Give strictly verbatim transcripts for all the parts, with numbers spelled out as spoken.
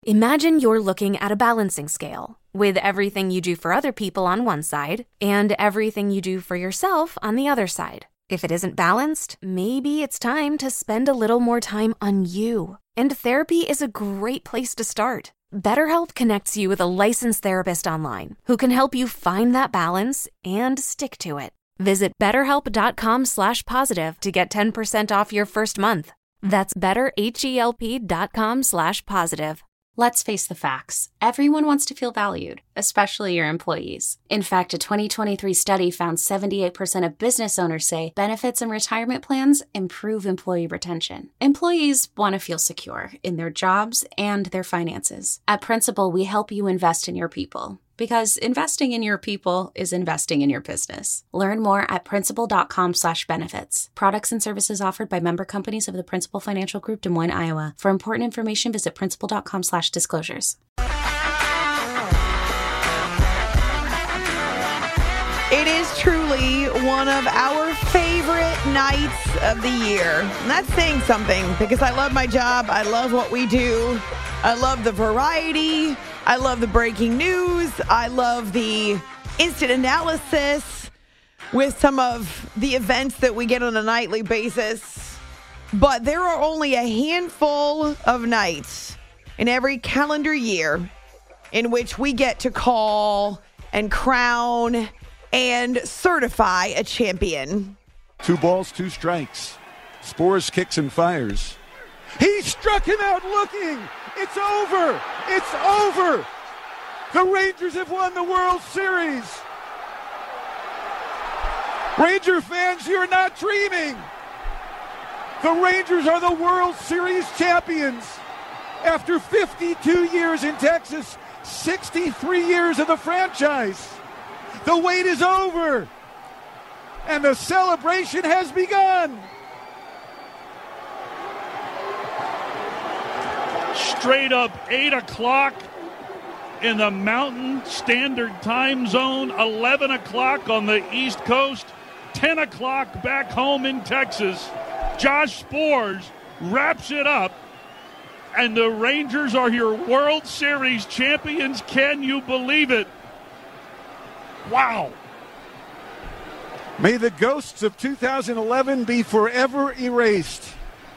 Imagine you're looking at a balancing scale with everything you do for other people on one side and everything you do for yourself on the other side. If it isn't balanced, maybe it's time to spend a little more time on you. And therapy is a great place to start. BetterHelp connects you with a licensed therapist online who can help you find that balance and stick to it. Visit betterhelp.com slash positive to get ten percent off your first month. That's betterhelp.com slash positive. Let's face the facts. Everyone wants to feel valued, especially your employees. In fact, a twenty twenty-three study found seventy-eight percent of business owners say benefits and retirement plans improve employee retention. Employees want to feel secure in their jobs and their finances. At Principal, we help you invest in your people, because investing in your people is investing in your business. Learn more at principal.com slash benefits. Products and services offered by member companies of the Principal Financial Group, Des Moines, Iowa. For important information, visit principal.com slash disclosures. It is truly one of our favorite nights of the year. And that's saying something, because I love my job. I love what we do. I love the variety. I love the breaking news. I love the instant analysis with some of the events that we get on a nightly basis. But there are only a handful of nights in every calendar year in which we get to call and crown and certify a champion. Two balls, two strikes. Spores kicks and fires. He struck him out looking. It's over. It's over. The Rangers have won the World Series. Ranger fans, you're not dreaming. The Rangers are the World Series champions. After fifty-two years in Texas, sixty-three years of the franchise. The wait is over. And the celebration has begun. Straight up eight o'clock in the Mountain Standard Time Zone, eleven o'clock on the East Coast, ten o'clock back home in Texas. Josh Sborz wraps it up, and the Rangers are your World Series champions. Can you believe it? Wow. May the ghosts of two thousand eleven be forever erased.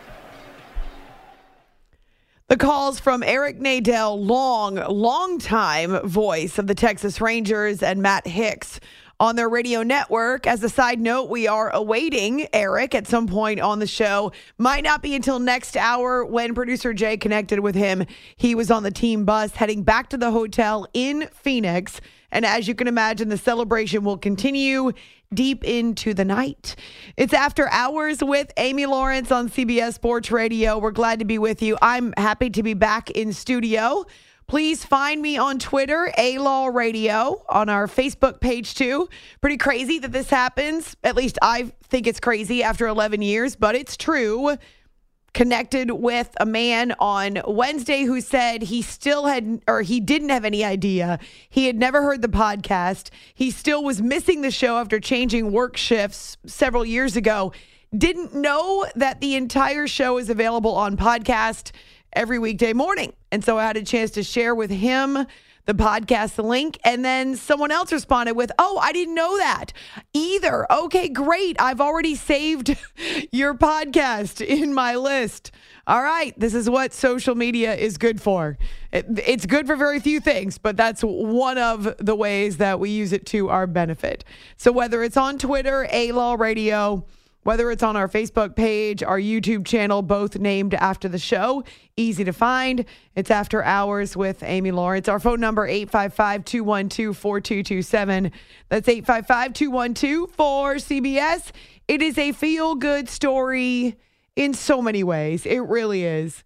The calls from Eric Nadel, long, long time voice of the Texas Rangers, and Matt Hicks on their radio network. As a side note, we are awaiting Eric at some point on the show. Might not be until next hour. When producer Jay connected with him, he was on the team bus heading back to the hotel in Phoenix. And as you can imagine, the celebration will continue deep into the night. It's After Hours with Amy Lawrence on C B S Sports Radio. We're glad to be with you. I'm happy to be back in studio. Please find me on Twitter, A-Law Radio, on our Facebook page too. Pretty crazy that this happens. At least I think it's crazy after eleven years, but it's true. Connected with a man on Wednesday who said he still had, or he didn't have any idea. He had never heard the podcast. He still was missing the show after changing work shifts several years ago. Didn't know that the entire show is available on podcast every weekday morning. And so I had a chance to share with him the podcast link, and then someone else responded with, oh, I didn't know that either. Okay, great. I've already saved your podcast in my list. All right, this is what social media is good for. It, it's good for very few things, but that's one of the ways that we use it to our benefit. So whether it's on Twitter, A-Law Radio, whether it's on our Facebook page, our YouTube channel, both named after the show, easy to find. It's After Hours with Amy Lawrence. Our phone number, eight five five, two one two, four two two seven. That's eight five five, two one two, four C B S. It is a feel-good story in so many ways. It really is.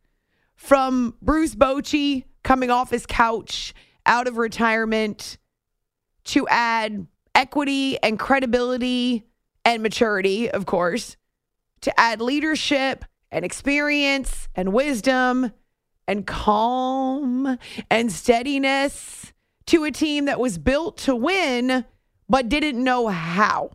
From Bruce Bochy coming off his couch, out of retirement, to add equity and credibility and maturity, of course, to add leadership and experience and wisdom and calm and steadiness to a team that was built to win but didn't know how.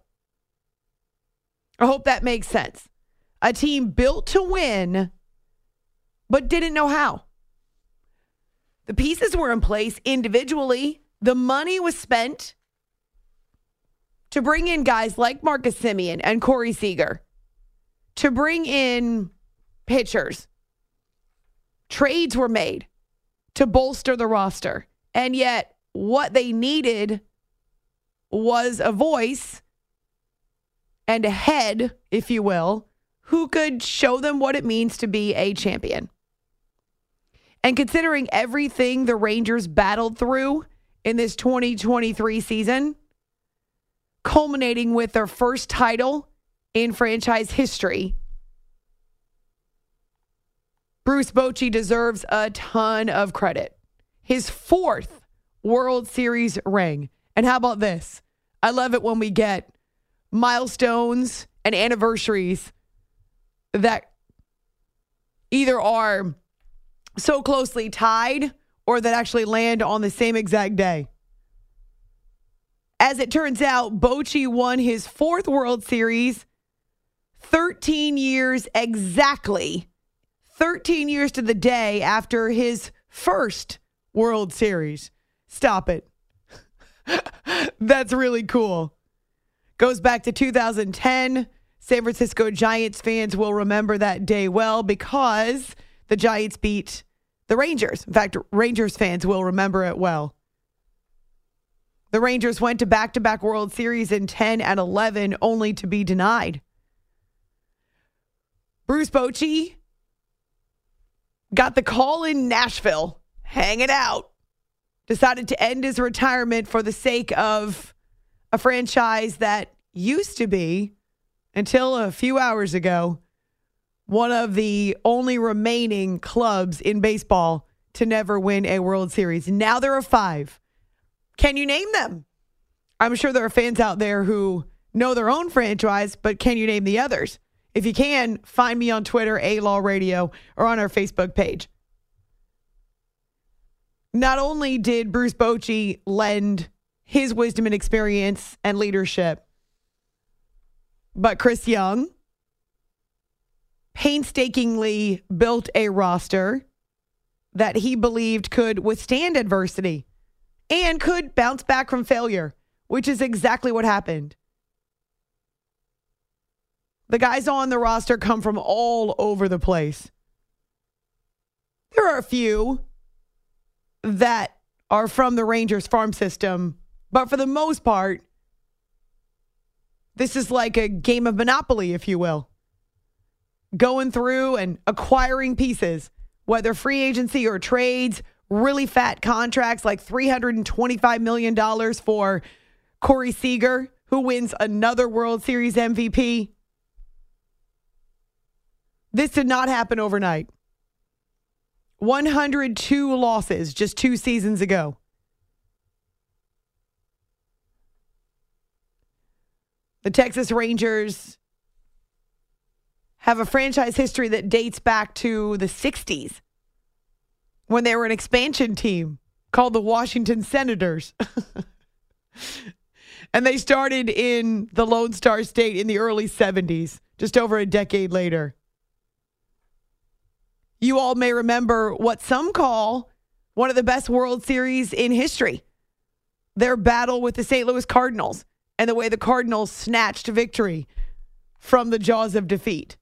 I hope that makes sense. A team built to win but didn't know how. The pieces were in place individually. The money was spent to bring in guys like Marcus Semien and Corey Seager, to bring in pitchers. Trades were made to bolster the roster. And yet, what they needed was a voice and a head, if you will, who could show them what it means to be a champion. And considering everything the Rangers battled through in this twenty twenty-three season, culminating with their first title in franchise history, Bruce Bochy deserves a ton of credit. His fourth World Series ring. And how about this? I love it when we get milestones and anniversaries that either are so closely tied or that actually land on the same exact day. As it turns out, Bochy won his fourth World Series thirteen years exactly, thirteen years to the day after his first World Series. Stop it. That's really cool. Goes back to two thousand ten. San Francisco Giants fans will remember that day well because the Giants beat the Rangers. In fact, Rangers fans will remember it well. The Rangers went to back-to-back World Series in ten and eleven, only to be denied. Bruce Bochy got the call in Nashville, hanging out, decided to end his retirement for the sake of a franchise that used to be, until a few hours ago, one of the only remaining clubs in baseball to never win a World Series. Now there are five. Can you name them? I'm sure there are fans out there who know their own franchise, but can you name the others? If you can, find me on Twitter, A-Law Radio, or on our Facebook page. Not only did Bruce Bochy lend his wisdom and experience and leadership, but Chris Young painstakingly built a roster that he believed could withstand adversity and could bounce back from failure, which is exactly what happened. The guys on the roster come from all over the place. There are a few that are from the Rangers farm system, but for the most part, this is like a game of Monopoly, if you will. Going through and acquiring pieces, whether free agency or trades, really fat contracts like three hundred twenty-five million dollars for Corey Seager, who wins another World Series M V P. This did not happen overnight. one hundred two losses just two seasons ago. The Texas Rangers have a franchise history that dates back to the sixties when they were an expansion team called the Washington Senators. And they started in the Lone Star State in the early seventies, just over a decade later. You all may remember what some call one of the best World Series in history. Their battle with the Saint Louis Cardinals and the way the Cardinals snatched victory from the jaws of defeat.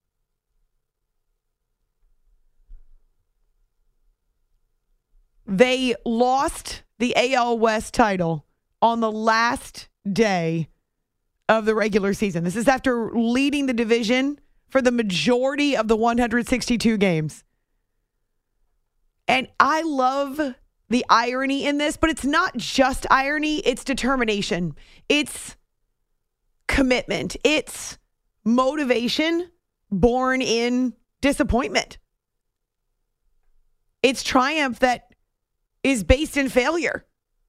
They lost the A L West title on the last day of the regular season. This is after leading the division for the majority of the one hundred sixty-two games. And I love the irony in this, but it's not just irony, it's determination. It's commitment. It's motivation born in disappointment. It's triumph that is based in failure.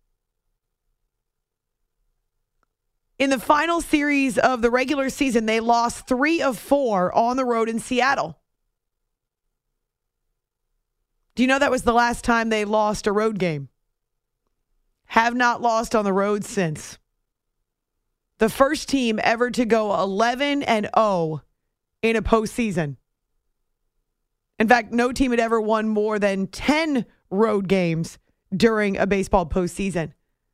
In the final series of the regular season, they lost three of four on the road in Seattle. Do you know that was the last time they lost a road game? Have not lost on the road since. The first team ever to go eleven and oh in a postseason. In fact, no team had ever won more than ten road games during a baseball postseason.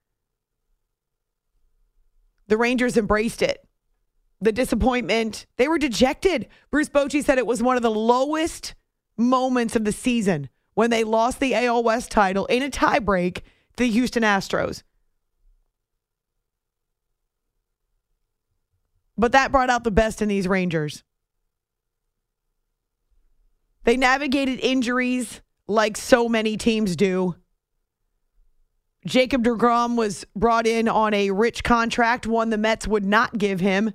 The Rangers embraced it. The disappointment, they were dejected. Bruce Bochy said it was one of the lowest moments of the season when they lost the A L West title in a tiebreak to the Houston Astros. But that brought out the best in these Rangers. They navigated injuries like so many teams do. Jacob deGrom was brought in on a rich contract, one the Mets would not give him.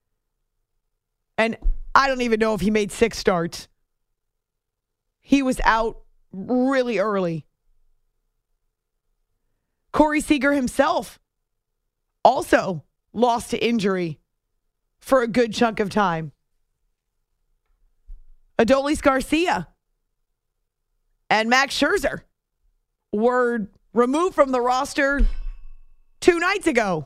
And I don't even know if he made six starts. He was out really early. Corey Seager himself also lost to injury for a good chunk of time. Adolis Garcia and Max Scherzer were removed from the roster two nights ago.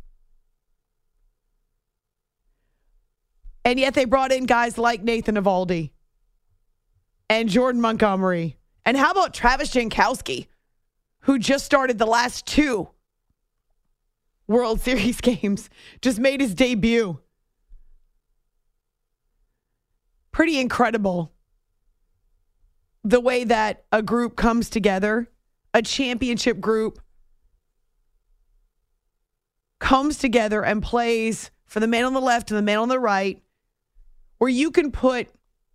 And yet they brought in guys like Nathan Eovaldi and Jordan Montgomery. And how about Travis Jankowski, who just started the last two World Series games, just made his debut. Pretty incredible the way that a group comes together, a championship group comes together and plays for the man on the left and the man on the right, where you can put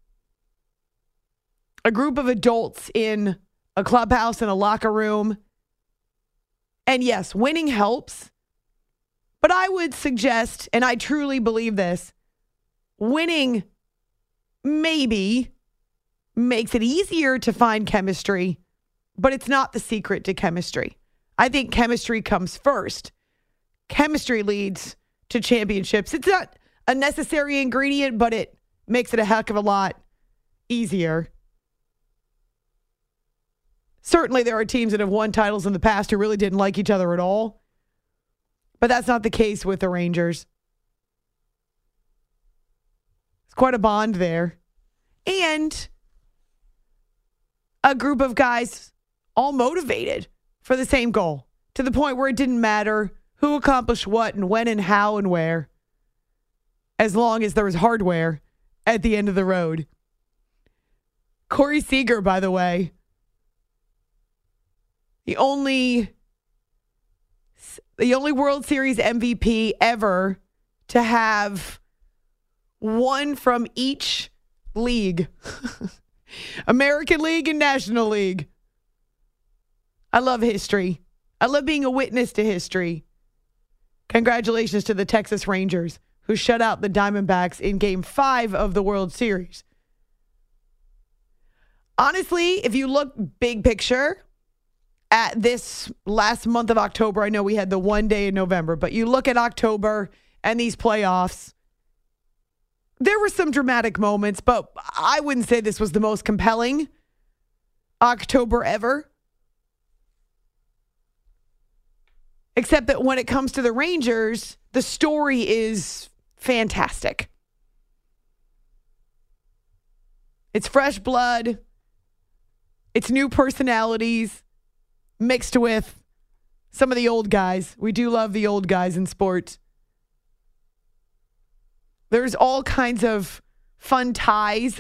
a group of adults in a clubhouse and a locker room. And yes, winning helps. But I would suggest, and I truly believe this, winning maybe makes it easier to find chemistry, but it's not the secret to chemistry. I think chemistry comes first. Chemistry leads to championships. It's not a necessary ingredient, but it makes it a heck of a lot easier. Certainly there are teams that have won titles in the past who really didn't like each other at all, but that's not the case with the Rangers. It's quite a bond there. And a group of guys all motivated for the same goal, to the point where it didn't matter who accomplished what and when and how and where, as long as there was hardware at the end of the road. Corey Seager, by the way, the only the only World Series M V P ever to have one from each league. American League and National League. I love history. I love being a witness to history. Congratulations to the Texas Rangers, who shut out the Diamondbacks in Game five of the World Series. Honestly, if you look big picture at this last month of October, I know we had the one day in November, but you look at October and these playoffs, there were some dramatic moments, but I wouldn't say this was the most compelling October ever. Except that when it comes to the Rangers, the story is fantastic. It's fresh blood. It's new personalities mixed with some of the old guys. We do love the old guys in sports. There's all kinds of fun ties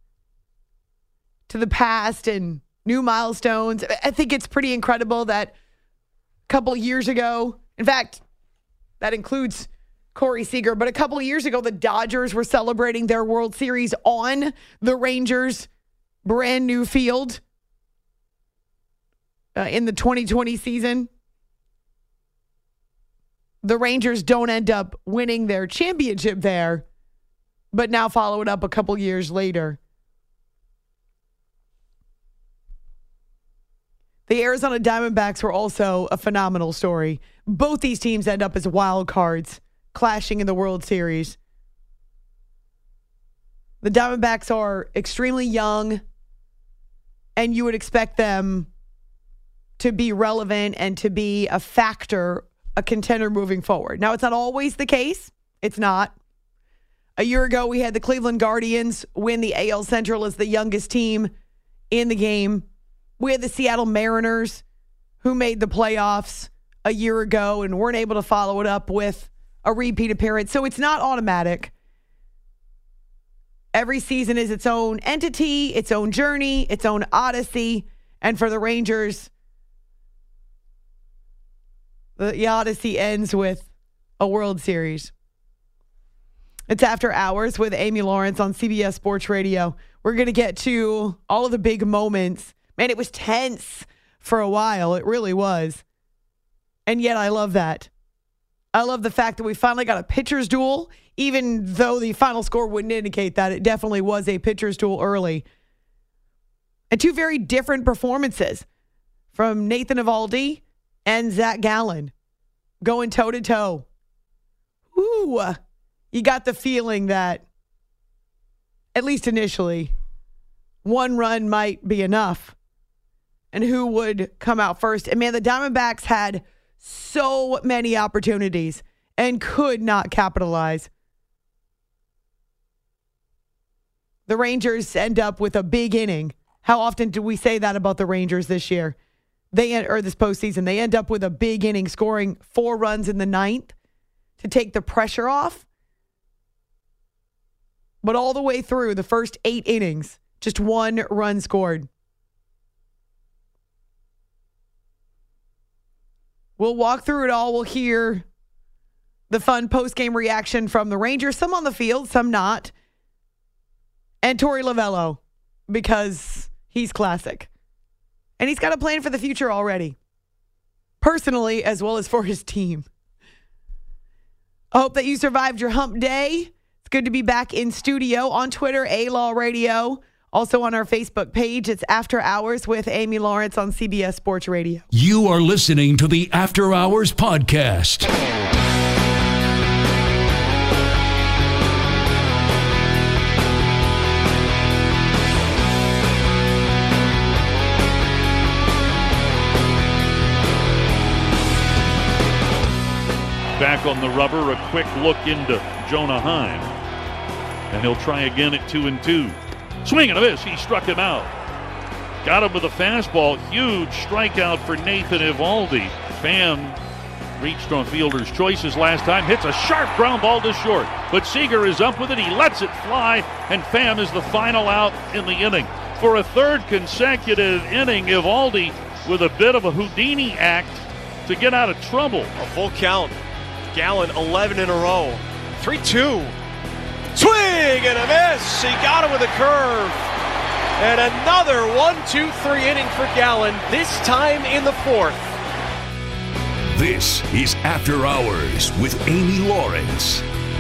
to the past and new milestones. I think it's pretty incredible that a couple of years ago, in fact, that includes Corey Seager, but a couple of years ago, the Dodgers were celebrating their World Series on the Rangers' brand new field uh, in the twenty twenty season. The Rangers don't end up winning their championship there, but now follow it up a couple years later. The Arizona Diamondbacks were also a phenomenal story. Both these teams end up as wild cards, clashing in the World Series. The Diamondbacks are extremely young, and you would expect them to be relevant and to be a factor, a contender moving forward. Now, it's not always the case. It's not. A year ago, we had the Cleveland Guardians win the A L Central as the youngest team in the game. We had the Seattle Mariners who made the playoffs a year ago and weren't able to follow it up with a repeat appearance. So it's not automatic. Every season is its own entity, its own journey, its own odyssey. And for the Rangers, the odyssey ends with a World Series. It's After Hours with Amy Lawrence on C B S Sports Radio. We're going to get to all of the big moments. Man, it was tense for a while. It really was. And yet I love that. I love the fact that we finally got a pitcher's duel, even though the final score wouldn't indicate that. It definitely was a pitcher's duel early. And two very different performances from Nathan Eovaldi and Zach Gallen going toe-to-toe. Ooh, you got the feeling that, at least initially, one run might be enough. And who would come out first? And man, the Diamondbacks had so many opportunities and could not capitalize. The Rangers end up with a big inning. How often do we say that about the Rangers this year? They or this postseason, they end up with a big inning, scoring four runs in the ninth to take the pressure off. But all the way through the first eight innings, just one run scored. We'll walk through it all. We'll hear the fun post-game reaction from the Rangers, some on the field, some not. And Torey Lovullo, because he's classic. And he's got a plan for the future already. Personally, as well as for his team. I hope that you survived your hump day. It's good to be back in studio on Twitter, A-Law Radio. Also on our Facebook page, it's After Hours with Amy Lawrence on C B S Sports Radio. You are listening to the After Hours Podcast. Back on the rubber, a quick look into Jonah Heim. And he'll try again at two and two. Swing and a miss. He struck him out. Got him with a fastball. Huge strikeout for Nathan Eovaldi. Pham reached on fielder's choices last time. Hits a sharp ground ball to short. But Seager is up with it. He lets it fly. And Pham is the final out in the inning. For a third consecutive inning, Eovaldi with a bit of a Houdini act to get out of trouble. A full count. Gallen eleven in a row. three two. Swing and a miss. He got him with a curve. And another one two three inning for Gallen, this time in the fourth. This is After Hours with Amy Lawrence.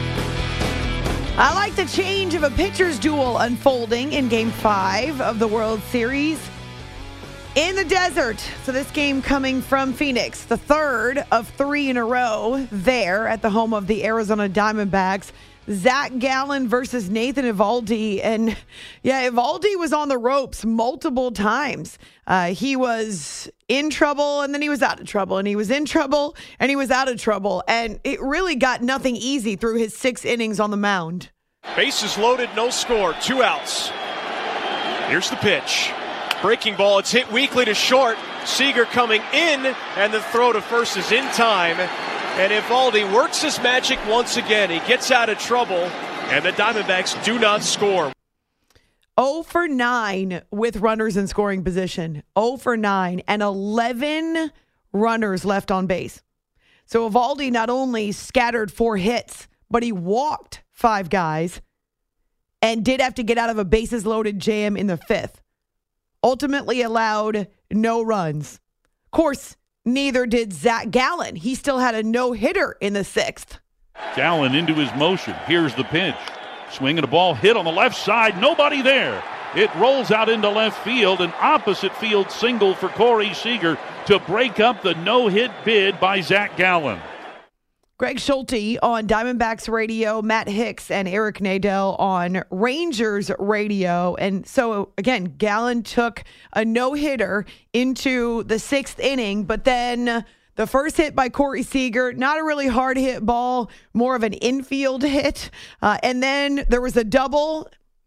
I like the change of a pitcher's duel unfolding in Game five of the World Series in the desert. So this game coming from Phoenix, the third of three in a row there at the home of the Arizona Diamondbacks. Zach Gallen versus Nathan Eovaldi. And yeah, Eovaldi was on the ropes multiple times. Uh, he was in trouble and then he was out of trouble and he was in trouble and he was out of trouble. And it really got nothing easy through his six innings on the mound. Bases loaded, no score, two outs. Here's the pitch. Breaking ball, it's hit weakly to short. Seager coming in and the throw to first is in time. And Eovaldi works his magic once again. He gets out of trouble, and the Diamondbacks do not score. oh for nine with runners in scoring position. oh for nine, and eleven runners left on base. So Eovaldi not only scattered four hits, but he walked five guys and did have to get out of a bases-loaded jam in the fifth. Ultimately allowed no runs. Of course, neither did Zach Gallen. He still had a no-hitter in the sixth. Gallen into his motion. Here's the pitch. Swinging a ball hit on the left side. Nobody there. It rolls out into left field. An opposite field single for Corey Seager to break up the no-hit bid by Zach Gallen. Greg Schulte on Diamondbacks Radio, Matt Hicks and Eric Nadel on Rangers Radio. And so, again, Gallen took a no-hitter into the sixth inning, but then the first hit by Corey Seager, not a really hard hit ball, more of an infield hit. Uh, and then there was a double,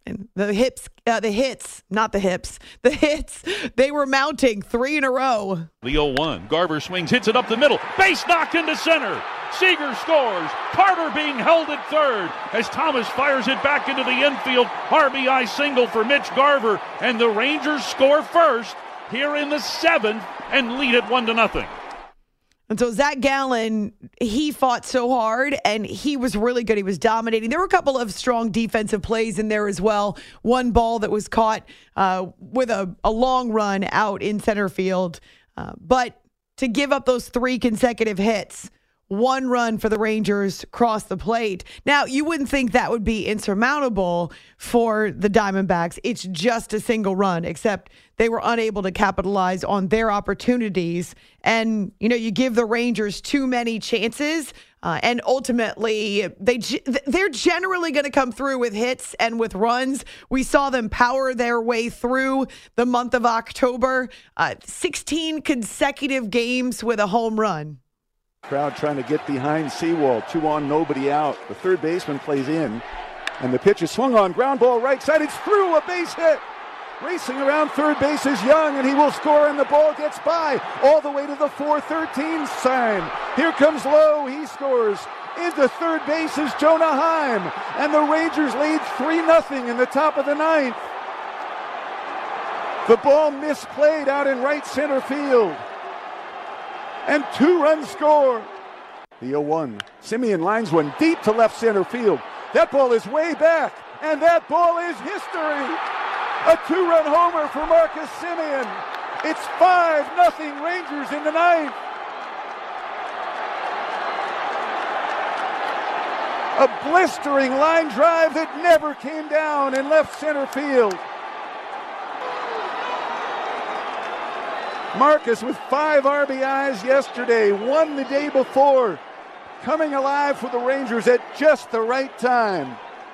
Gallen. The hips, uh, the hits, not the hips, the hits, they were mounting three in a row. The oh one. Garver swings, hits it up the middle. Base knock into center. Seager scores. Carter being held at third as Thomas fires it back into the infield. R B I single for Mitch Garver. And the Rangers score first here in the seventh and lead it one to nothing. And so Zach Gallen, he fought so hard, and he was really good. He was dominating. There were a couple of strong defensive plays in there as well. One ball that was caught uh, with a, a long run out in center field. Uh, but to give up those three consecutive hits, one run for the Rangers cross the plate. Now, you wouldn't think that would be insurmountable for the Diamondbacks. It's just a single run, except they were unable to capitalize on their opportunities. And, you know, you give the Rangers too many chances, uh, and ultimately they, they're generally going to come through with hits and with runs. We saw them power their way through the month of October, uh, sixteen consecutive games with a home run. Crowd trying to get behind Seawald. Two on, nobody out. The third baseman plays in. And the pitch is swung on. Ground ball right side. It's through, a base hit. Racing around third base is Young, and he will score, and the ball gets by all the way to the four thirteen sign. Here comes Lowe. He scores. Into third base is Jonah Heim. And the Rangers lead three nothing in the top of the ninth. The ball misplayed out in right center field. And two-run score. The oh one. Simeon lines one deep to left center field. That ball is way back, and that ball is history. A two-run homer for Marcus Simeon. It's five nothing Rangers in the ninth. A blistering line drive that never came down in left center field. Marcus with five R B Is yesterday, one the day before, coming alive for the Rangers at just the right time.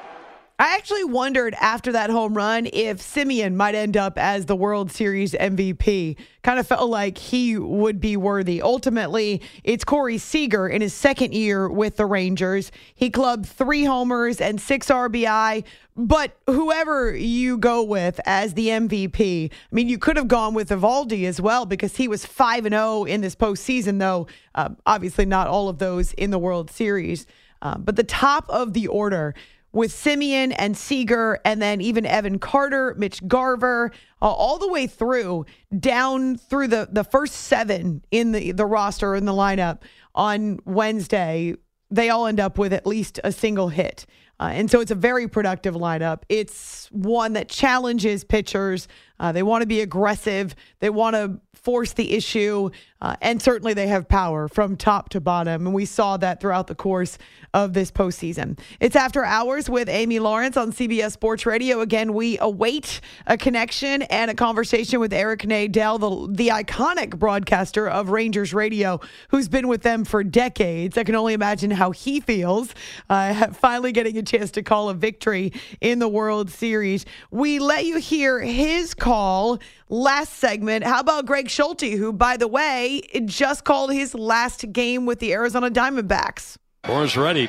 I actually wondered after that home run if Simeon might end up as the World Series M V P. Kind of felt like he would be worthy. Ultimately, it's Corey Seager in his second year with the Rangers. He clubbed three homers and six R B I. But whoever you go with as the M V P, I mean, you could have gone with Eovaldi as well because he was five and oh in this postseason, though uh, obviously not all of those in the World Series. Uh, but the top of the order with Simeon and Seager, and then even Evan Carter, Mitch Garver, uh, all the way through, down through the, the first seven in the, the roster, in the lineup on Wednesday, they all end up with at least a single hit. Uh, and so it's a very productive lineup. It's one that challenges pitchers. Uh, they want to be aggressive. They want to force the issue. Uh, and certainly they have power from top to bottom. And we saw that throughout the course of this postseason. It's After Hours with Amy Lawrence on C B S Sports Radio. Again, we await a connection and a conversation with Eric Nadel, the, the iconic broadcaster of Rangers Radio, who's been with them for decades. I can only imagine how he feels uh, finally getting a chance to call a victory in the World Series. We let you hear his call last segment. How about Greg Schulte, who, by the way, just called his last game with the Arizona Diamondbacks? Boris ready.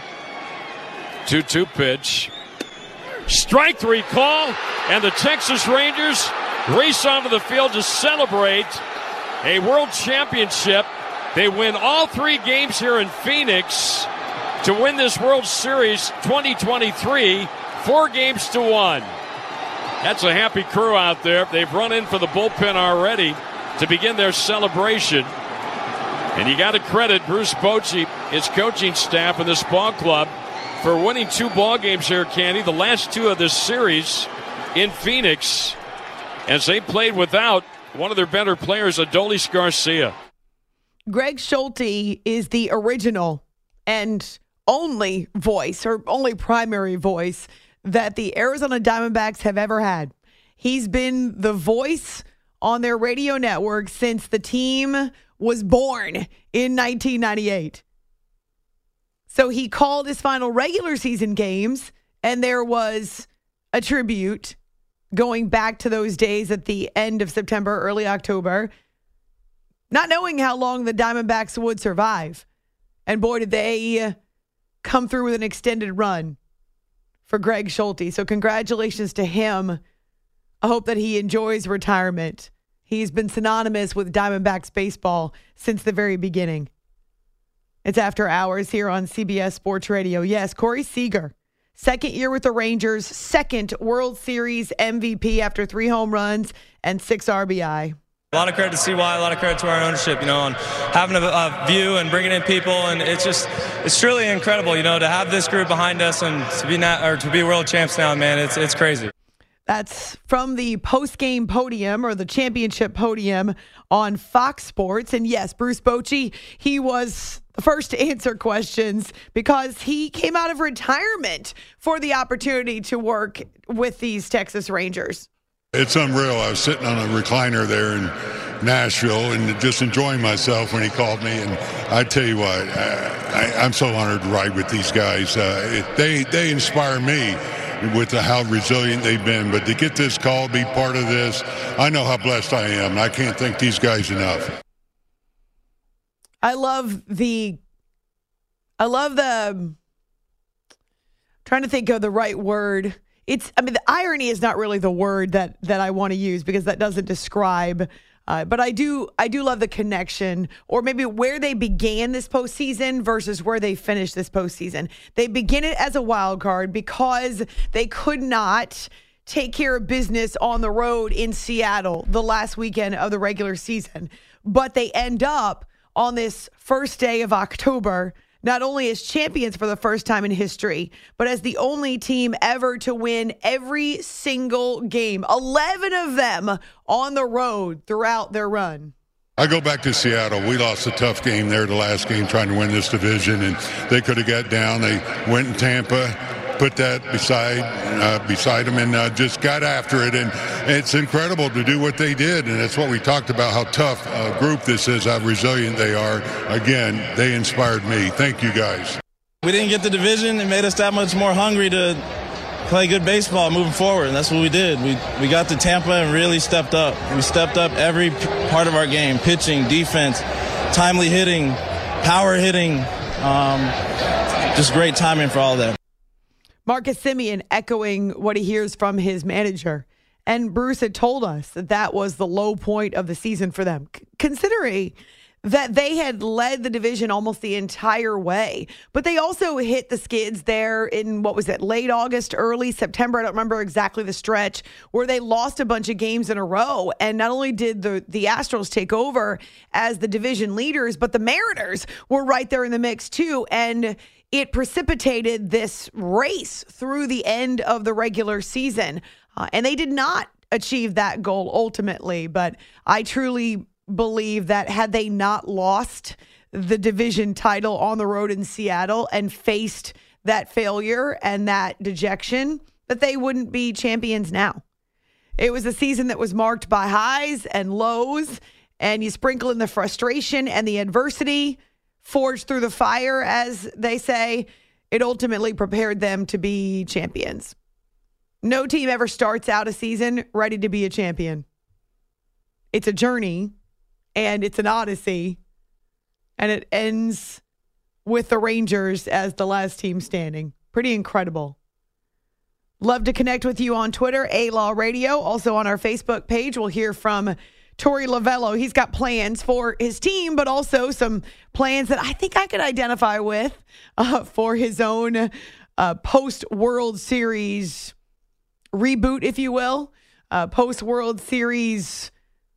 two two pitch. Strike three call, and the Texas Rangers race onto the field to celebrate a world championship. They win all three games here in Phoenix to win this World Series twenty twenty-three, four games to one. That's a happy crew out there. They've run in for the bullpen already to begin their celebration. And you got to credit Bruce Bochy, his coaching staff, and this ball club for winning two ball games here, Candy, the last two of this series in Phoenix, as they played without one of their better players, Adolis Garcia. Greg Schulte is the original and only voice, or only primary voice, that the Arizona Diamondbacks have ever had. He's been the voice on their radio network since the team was born in nineteen ninety-eight. So he called his final regular season games, and there was a tribute going back to those days at the end of September, early October, not knowing how long the Diamondbacks would survive. And boy, did they come through with an extended run. for Greg Schulte. So congratulations to him. I hope that he enjoys retirement. He's been synonymous with Diamondbacks baseball since the very beginning. It's After Hours here on C B S Sports Radio. Yes, Corey Seager, second year with the Rangers, second World Series M V P after three home runs and six R B I. A lot of credit to C Y, a lot of credit to our ownership, you know, on having a, a view and bringing in people, and it's just, it's truly incredible, you know, to have this group behind us and to be not, or to be world champs now, man, it's it's crazy. That's from the post-game podium or the championship podium on Fox Sports. And yes, Bruce Bochy, he was the first to answer questions because he came out of retirement for the opportunity to work with these Texas Rangers. It's unreal. I was sitting on a recliner there in Nashville and just enjoying myself when he called me. And I tell you what, I, I, I'm so honored to ride with these guys. Uh, it, they, they inspire me with the, how resilient they've been. But to get this call, be part of this, I know how blessed I am. I can't thank these guys enough. I love the, I love the, I'm trying to think of the right word. It's, I mean, the irony is not really the word that, that I want to use because that doesn't describe, uh, but I do, I do love the connection or maybe where they began this postseason versus where they finished this postseason. They begin it as a wild card because they could not take care of business on the road in Seattle the last weekend of the regular season, but they end up on this first day of October not only as champions for the first time in history, but as the only team ever to win every single game, eleven of them on the road throughout their run. I go back to Seattle. We lost a tough game there, the last game, trying to win this division, and they could have got down. They went in Tampa, put that beside uh, beside them, and uh, just got after it. And it's incredible to do what they did, and that's what we talked about, how tough a group this is, how resilient they are. Again, they inspired me. Thank you, guys. We didn't get the division. It made us that much more hungry to play good baseball moving forward, and that's what we did. We we got to Tampa and really stepped up. We stepped up every part of our game, pitching, defense, timely hitting, power hitting, um, just great timing for all of that. Marcus Semien echoing what he hears from his manager. And Bruce had told us that that was the low point of the season for them, C- considering that they had led the division almost the entire way. But they also hit the skids there in, what was it, late August, early September. I don't remember exactly the stretch where they lost a bunch of games in a row. And not only did the, the Astros take over as the division leaders, but the Mariners were right there in the mix too. And it precipitated this race through the end of the regular season. Uh, and they did not achieve that goal ultimately. But I truly believe that had they not lost the division title on the road in Seattle and faced that failure and that dejection, that they wouldn't be champions now. It was a season that was marked by highs and lows, and you sprinkle in the frustration and the adversity, forged through the fire, as they say. It ultimately prepared them to be champions. No team ever starts out a season ready to be a champion. It's a journey. And it's an odyssey, and it ends with the Rangers as the last team standing. Pretty incredible. Love to connect with you on Twitter, A-Law Radio. Also on our Facebook page, we'll hear from Torey Lovello. He's got plans for his team, but also some plans that I think I could identify with uh, for his own uh, post-World Series reboot, if you will. Uh, post-World Series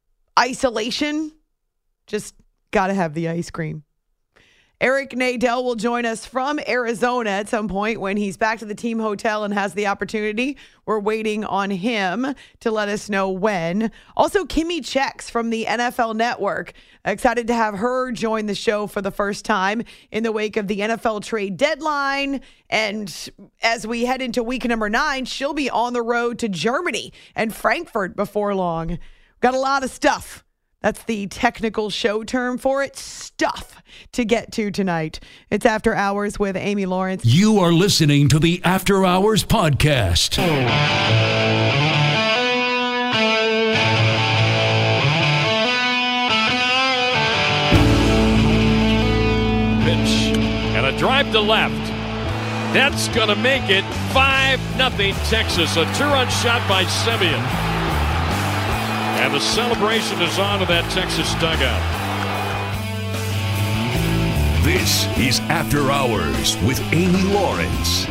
isolation. Just got to have the ice cream. Eric Nadel will join us from Arizona at some point when he's back to the team hotel and has the opportunity. We're waiting on him to let us know when. Also, Kimmy Chex from the N F L Network. Excited to have her join the show for the first time in the wake of the N F L trade deadline. And as we head into week number nine, she'll be on the road to Germany and Frankfurt before long. Got a lot of stuff. That's the technical show term for it. Stuff to get to tonight. It's After Hours with Amy Lawrence. You are listening to the After Hours podcast. Pitch and a drive to left. That's going to make it five nothing Texas. A two-run shot by Semien. And the celebration is on to that Texas dugout. This is After Hours with Amy Lawrence.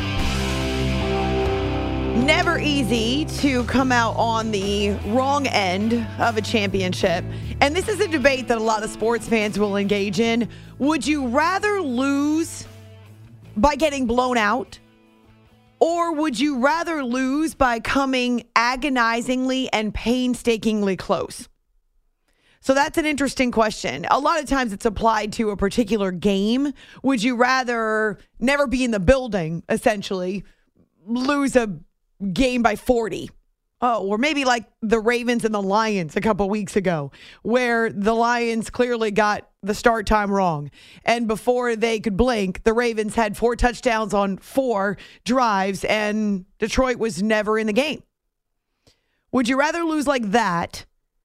Never easy to come out on the wrong end of a championship. And this is a debate that a lot of sports fans will engage in. Would you rather lose by getting blown out? Or would you rather lose by coming agonizingly and painstakingly close? So that's an interesting question. A lot of times it's applied to a particular game. Would you rather never be in the building, essentially, lose a game by forty? Oh, or maybe like the Ravens and the Lions a couple weeks ago, where the Lions clearly got the start time wrong. And before they could blink, the Ravens had four touchdowns on four drives, and Detroit was never in the game. Would you rather lose like that?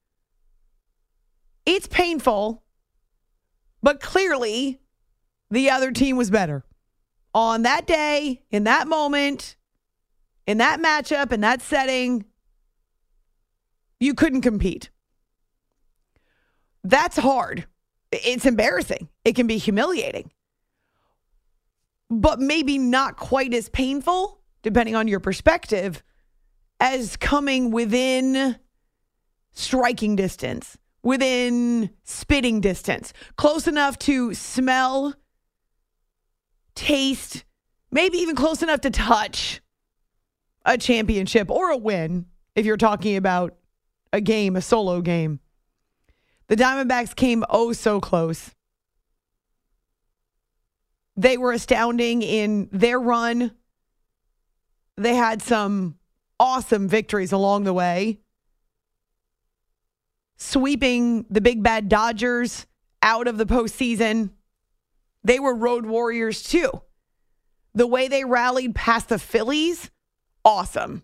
It's painful, but clearly the other team was better. On that day, in that moment, in that matchup, in that setting, you couldn't compete. That's hard. It's embarrassing. It can be humiliating. But maybe not quite as painful, depending on your perspective, as coming within striking distance, within spitting distance, close enough to smell, taste, maybe even close enough to touch a championship or a win, if you're talking about a game, a solo game. The Diamondbacks came oh so close. They were astounding in their run. They had some awesome victories along the way, sweeping the big bad Dodgers out of the postseason. They were road warriors too. The way they rallied past the Phillies, awesome.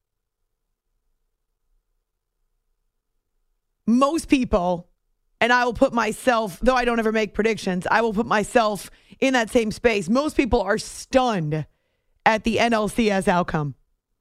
Most people, and I will put myself, though I don't ever make predictions, I will put myself in that same space. Most people are stunned at the N L C S outcome.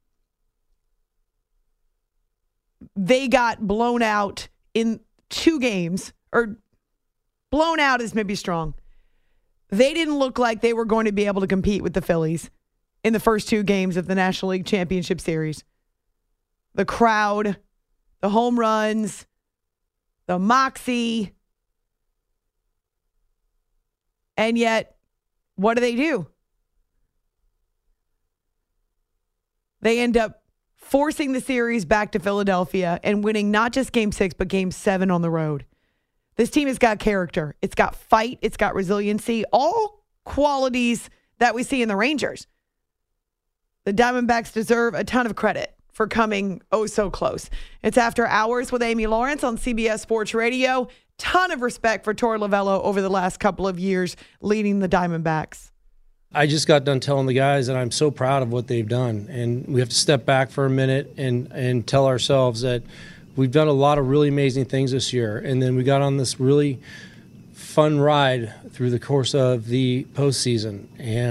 They got blown out in two games, or blown out is maybe strong. They didn't look like they were going to be able to compete with the Phillies in the first two games of the National League Championship Series. The crowd, the home runs, the moxie. And yet, what do they do? They end up forcing the series back to Philadelphia and winning not just game six, but game seven on the road. This team has got character. It's got fight. It's got resiliency. All qualities that we see in the Rangers. The Diamondbacks deserve a ton of credit for coming oh so close. It's After Hours with Amy Lawrence on C B S Sports Radio. Ton of respect for Torey Lovullo over the last couple of years leading the Diamondbacks. I just got done telling the guys that I'm so proud of what they've done. And we have to step back for a minute and, and tell ourselves that we've done a lot of really amazing things this year. And then we got on this really fun ride through the course of the postseason.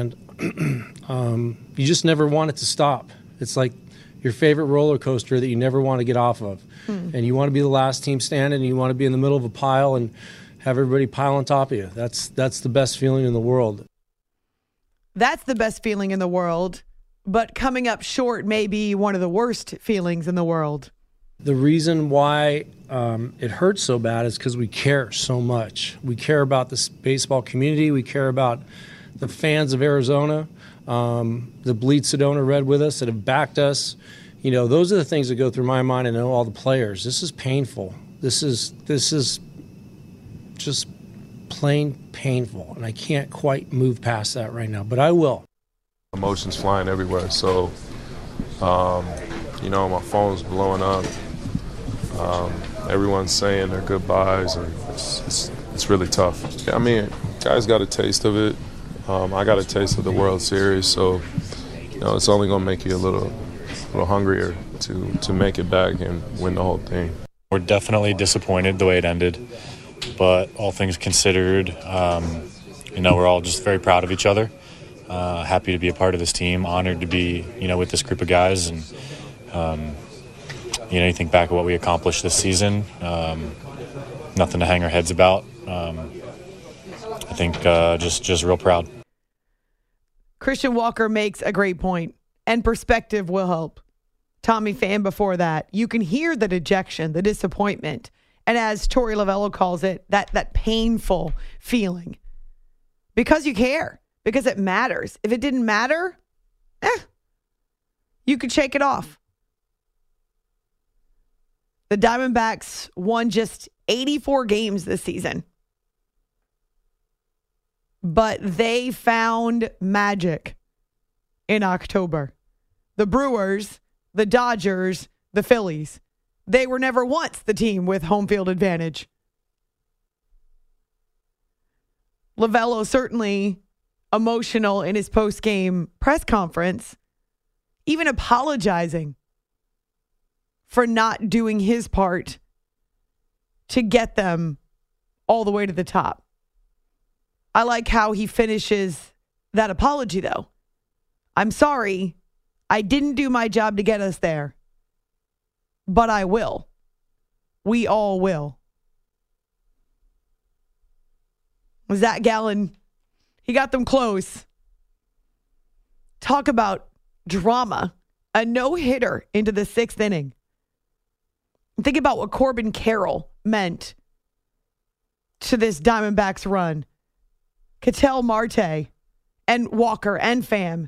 And um, you just never want it to stop. It's like your favorite roller coaster that you never want to get off of. Hmm. And you want to be the last team standing, and you want to be in the middle of a pile and have everybody pile on top of you. That's that's the best feeling in the world. That's the best feeling in the world, but coming up short may be one of the worst feelings in the world. The reason why um, it hurts so bad is because we care so much. We care about this baseball community. We care about the fans of Arizona, um, the Bleed Sedona Red with us that have backed us. You know, those are the things that go through my mind, and know all the players. This is painful. This is this is just plain painful, and I can't quite move past that right now, but I will. Emotions flying everywhere, so, um, you know, my phone's blowing up. Um, everyone's saying their goodbyes, and it's, it's, it's really tough. I mean, guys got a taste of it. Um, I got a taste of the World Series, so, you know, it's only going to make you a little, little hungrier to, to make it back and win the whole thing. We're definitely disappointed the way it ended. But all things considered, um, you know, we're all just very proud of each other. Uh, happy to be a part of this team. Honored to be, you know, with this group of guys. And, um, you know, you think back at what we accomplished this season. Um, nothing to hang our heads about. Um, I think uh, just just real proud. Christian Walker makes a great point, and perspective will help. Tommy Pham before that, you can hear the dejection, the disappointment, and as Torey Lovello calls it, that that painful feeling. Because you care, because it matters. If it didn't matter, eh, you could shake it off. The Diamondbacks won just eighty-four games this season. But they found magic in October. The Brewers, the Dodgers, the Phillies, they were never once the team with home field advantage. Lovello certainly emotional in his post-game press conference, even apologizing for not doing his part to get them all the way to the top. I like how he finishes that apology, though. I'm sorry, I didn't do my job to get us there, but I will. We all will. Zach Gallen, he got them close. Talk about drama. A no-hitter into the sixth inning. Think about what Corbin Carroll meant to this Diamondbacks run. Ketel Marte and Walker and Pham.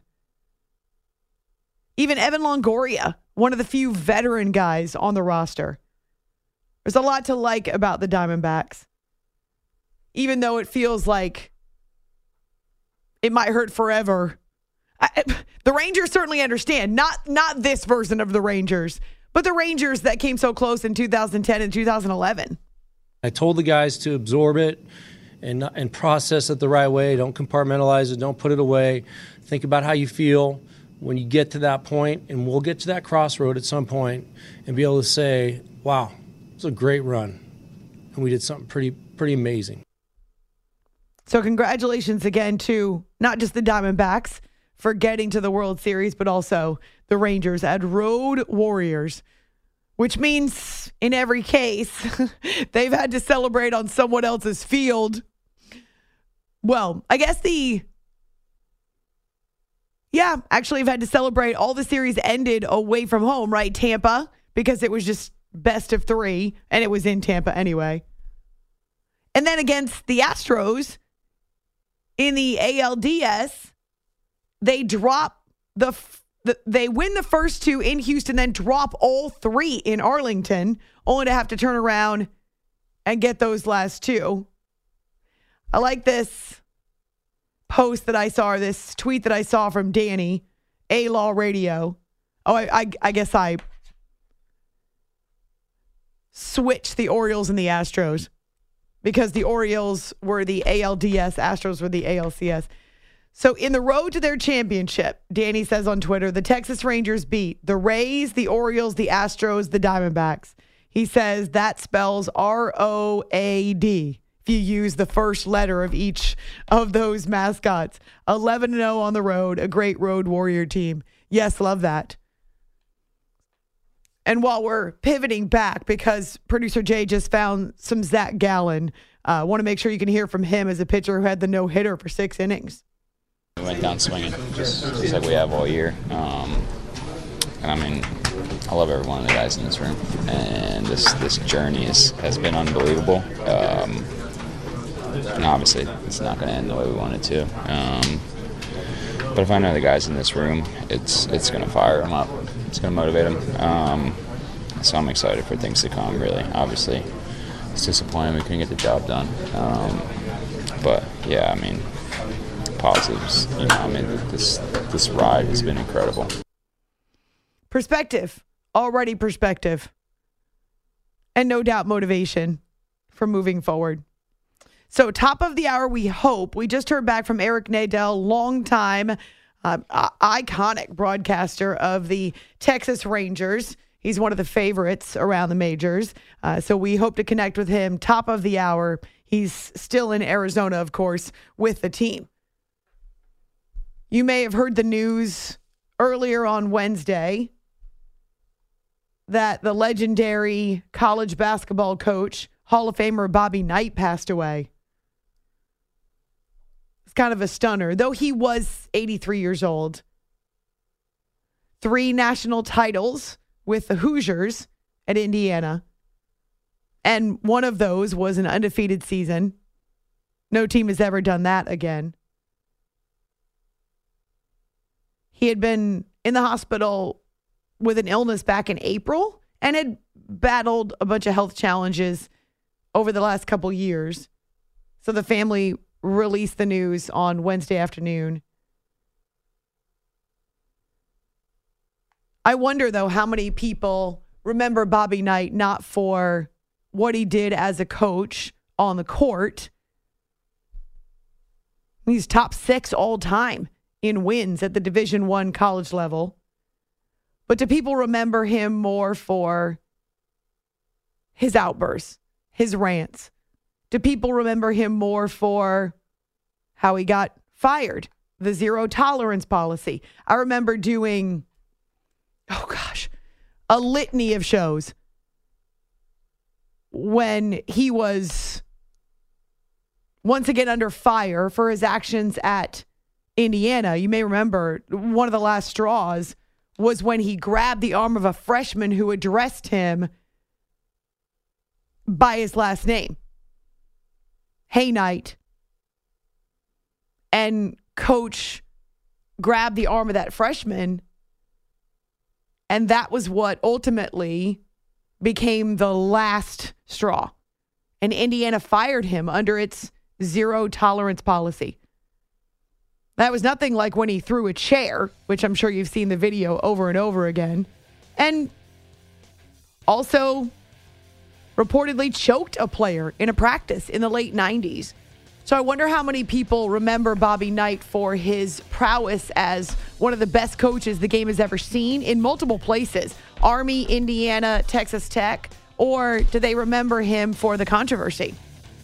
Even Evan Longoria, one of the few veteran guys on the roster. There's a lot to like about the Diamondbacks. Even though it feels like it might hurt forever. I, the Rangers certainly understand. Not, not this version of the Rangers, but the Rangers that came so close in two thousand ten and two thousand eleven. I told the guys to absorb it and and process it the right way. Don't compartmentalize it. Don't put it away. Think about how you feel when you get to that point, and we'll get to that crossroad at some point and be able to say, wow, it was a great run. And we did something pretty pretty amazing. So congratulations again to not just the Diamondbacks for getting to the World Series, but also the Rangers at Road Warriors, which means in every case, they've had to celebrate on someone else's field. Well, I guess the, yeah, actually have had to celebrate. All the series ended away from home, right? Tampa, because it was just best of three, and it was in Tampa anyway. And then against the Astros in the A L D S, they drop the, the they win the first two in Houston, then drop all three in Arlington, only to have to turn around and get those last two. I like this post that I saw, or this tweet that I saw from Danny, A-Law Radio. Oh, I, I, I guess I switched the Orioles and the Astros because the Orioles were the A L D S, Astros were the A L C S. So in the road to their championship, Danny says on Twitter, the Texas Rangers beat the Rays, the Orioles, the Astros, the Diamondbacks. He says that spells R O A D if you use the first letter of each of those mascots. eleven and oh on the road, a great road warrior team. Yes, love that. And while we're pivoting back, because producer Jay just found some Zach Gallen, I uh, want to make sure you can hear from him as a pitcher who had the no-hitter for six innings. We went down swinging, just, just like we have all year. Um, and I mean, I love every one of the guys in this room. And this this journey is, has been unbelievable. Um, and obviously, it's not going to end the way we want it to. Um, but if I know the guys in this room, it's it's going to fire them up. It's going to motivate them. Um, so I'm excited for things to come, really. Obviously, it's disappointing we couldn't get the job done. Um, but, yeah, I mean, positives. You know, I mean, this this ride has been incredible. Perspective. Already perspective. And no doubt motivation for moving forward. So top of the hour, we hope. We just heard back from Eric Nadel, longtime uh, uh, iconic broadcaster of the Texas Rangers. He's one of the favorites around the majors. Uh, so we hope to connect with him top of the hour. He's still in Arizona, of course, with the team. You may have heard the news earlier on Wednesday that the legendary college basketball coach, Hall of Famer Bobby Knight, passed away. It's kind of a stunner, though he was eighty-three years old. Three national titles with the Hoosiers at Indiana. And one of those was an undefeated season. No team has ever done that again. He had been in the hospital with an illness back in April and had battled a bunch of health challenges over the last couple years. So the family released the news on Wednesday afternoon. I wonder, though, how many people remember Bobby Knight not for what he did as a coach on the court. He's top six all time in wins at the Division I college level. But do people remember him more for his outbursts, his rants? Do people remember him more for how he got fired, the zero tolerance policy? I remember doing, oh gosh, a litany of shows when he was once again under fire for his actions at Indiana. You may remember one of the last straws was when he grabbed the arm of a freshman who addressed him by his last name. Hey, Knight. And coach grabbed the arm of that freshman, and that was what ultimately became the last straw. And Indiana fired him under its zero tolerance policy. That was nothing like when he threw a chair, which I'm sure you've seen the video over and over again. And also reportedly choked a player in a practice in the late nineties. So I wonder how many people remember Bobby Knight for his prowess as one of the best coaches the game has ever seen in multiple places. Army, Indiana, Texas Tech. Or do they remember him for the controversy?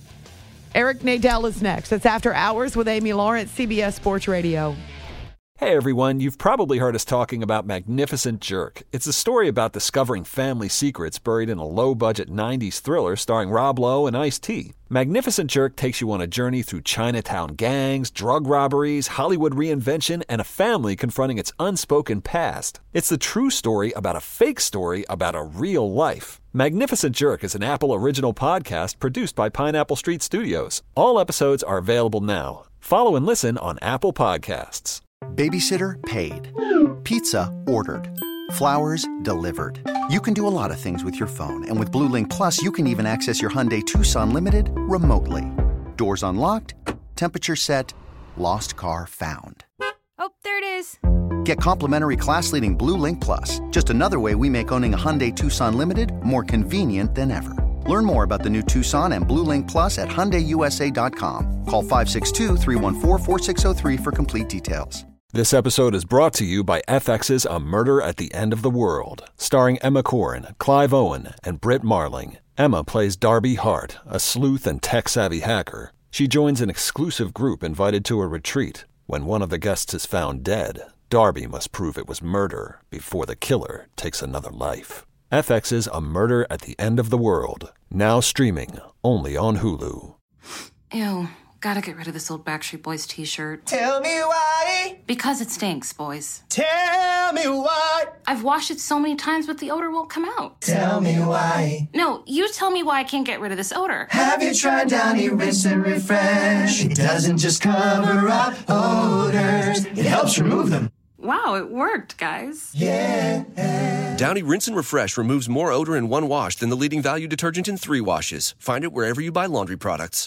Eric Nadel is next. It's After Hours with Amy Lawrence, C B S Sports Radio. Hey everyone, you've probably heard us talking about Magnificent Jerk. It's a story about discovering family secrets buried in a low-budget nineties thriller starring Rob Lowe and Ice-T. Magnificent Jerk takes you on a journey through Chinatown gangs, drug robberies, Hollywood reinvention, and a family confronting its unspoken past. It's the true story about a fake story about a real life. Magnificent Jerk is an Apple original podcast produced by Pineapple Street Studios. All episodes are available now. Follow and listen on Apple Podcasts. Babysitter paid. Pizza ordered. Flowers delivered. You can do a lot of things with your phone, and with Blue Link Plus, you can even access your Hyundai Tucson Limited remotely. Doors unlocked, temperature set, lost car found. Oh, there it is. Get complimentary class-leading Blue Link Plus. Just another way we make owning a Hyundai Tucson Limited more convenient than ever. Learn more about the new Tucson and Blue Link Plus at Hyundai U S A dot com. Call five six two, three one four, four six zero three for complete details. This episode is brought to you by F X's A Murder at the End of the World, starring Emma Corrin, Clive Owen, and Britt Marling. Emma plays Darby Hart, a sleuth and tech-savvy hacker. She joins an exclusive group invited to a retreat. When one of the guests is found dead, Darby must prove it was murder before the killer takes another life. F X's A Murder at the End of the World, now streaming only on Hulu. Ew, gotta get rid of this old Backstreet Boys t-shirt. Tell me why. Because it stinks, boys. Tell me why. I've washed it so many times, but the odor won't come out. Tell me why. No, you tell me why I can't get rid of this odor. Have you tried Downy Rinse and Refresh? It doesn't just cover up odors, it helps remove them. Wow, it worked, guys. Yeah. Downy Rinse and Refresh removes more odor in one wash than the leading value detergent in three washes. Find it wherever you buy laundry products.